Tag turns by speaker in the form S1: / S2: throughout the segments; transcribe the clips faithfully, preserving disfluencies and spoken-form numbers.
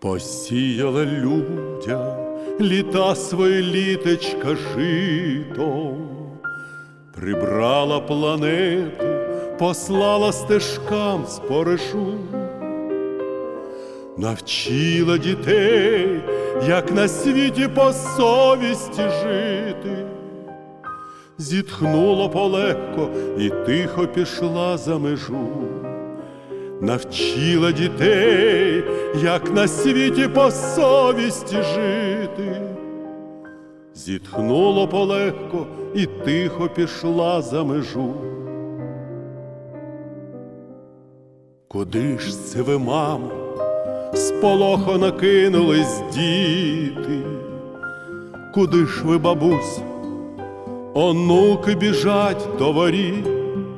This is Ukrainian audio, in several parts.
S1: Посіяла людям літа свої літечка жито, прибрала планету, послала стежкам споришу, навчила дітей, як на світі по совісті жити. Зітхнула полегко і тихо пішла за межу. Навчила дітей, як на світі по совісті жити. Зітхнула полегко і тихо пішла за межу. Куди ж це ви, мамо, сполохано кинулись діти? Куди ж ви, бабусь, онуки біжать до воріт?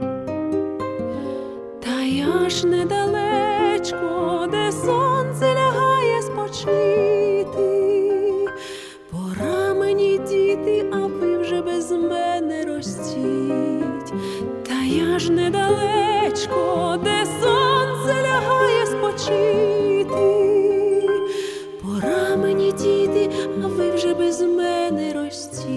S2: Та я ж недалечко, де сонце лягає спочити. Пора мені, діти, а ви вже без мене ростіть. Та я ж недалечко, де сонце лягає спочити. Пора мені, діти, а ви вже без мене ростіть.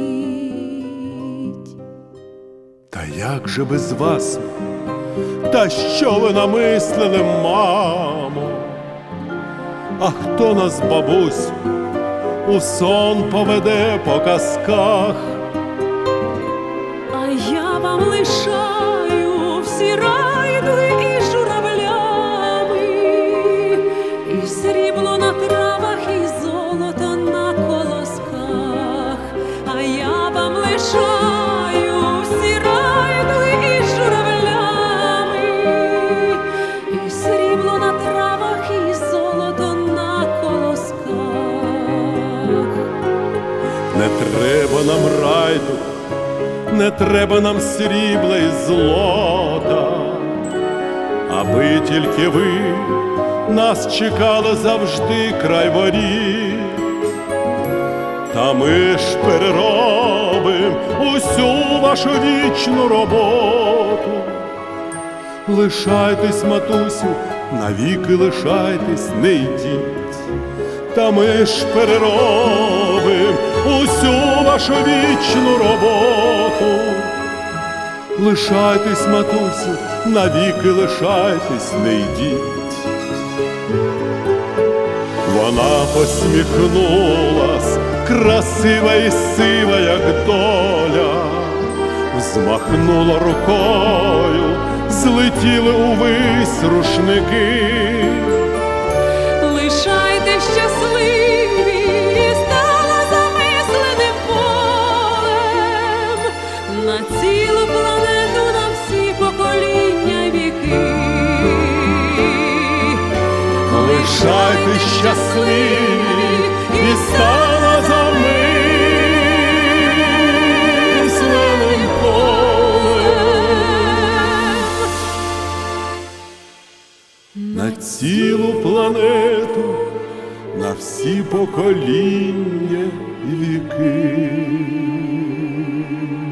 S1: Та як же без вас? Та що ви намислили, мамо? А хто нас, бабусь, у сон поведе по казках?
S2: А я вам лишаю всі райдуги і журавлями, і срібло на травах, і золото на колосках. А я вам лишаю всі райдуги і журавлями, і срібло на травах, і золото на колосках.
S1: Не треба нам райду, не треба нам срібла і злота, аби тільки ви нас чекали завжди край воріт. Та ми ж переробим усю вашу вічну роботу. Лишайтесь, матусю, навіки лишайтесь, не йдіть. Та ми ж переробим усю вашу вічну роботу. Лишайтесь, матусю, навіки лишайтесь, не йдіть. Вона посміхнулась, красива і сива, як доля, взмахнула рукою, злетіли увись рушники.
S2: Лишайтесь щасливі, і стала замисленим полем на цілу планету, на всі покоління й віки.
S1: Лишайтесь щасливі, і стала замисленим полем на цілу планету, на всі покоління і віки.